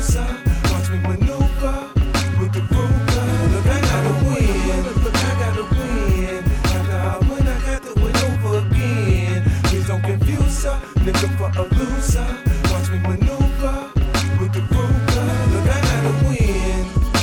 loser. Watch me maneuver with the ruler. Look, I gotta win. Look, I gotta win. After I win, I got to win over again. Please don't confuse her, nigga, for a loser. Watch me maneuver with the ruler. Look, I gotta win.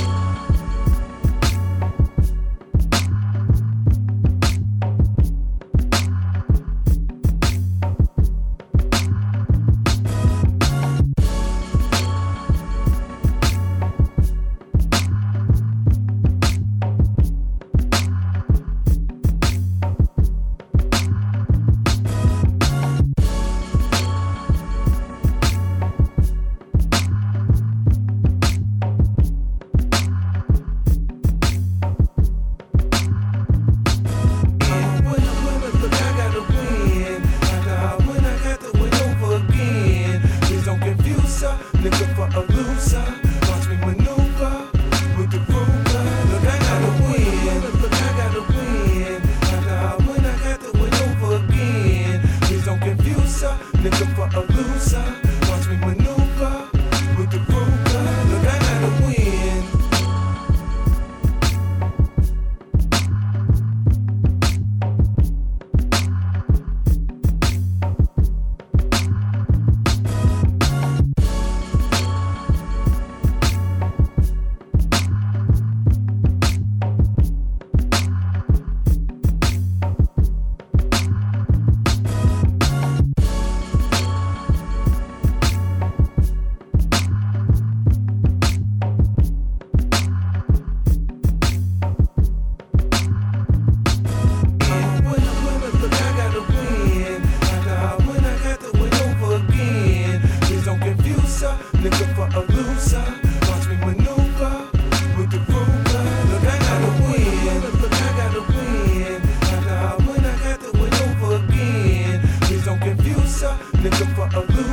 Nigga, for a loser. Watch me maneuver with the ruler. Look, I gotta win. Look, I gotta win. After I win, I got to win over again. Please don't confuse her. Nigga, for a loser. Watch me maneuver with the ruler. Look, I gotta win. Nigga, for a loser. Watch me maneuver with the ruler. Look, I gotta win. Look, I gotta win. After I win, I got to win over again. Please don't confuse her. Nigga, for a loser.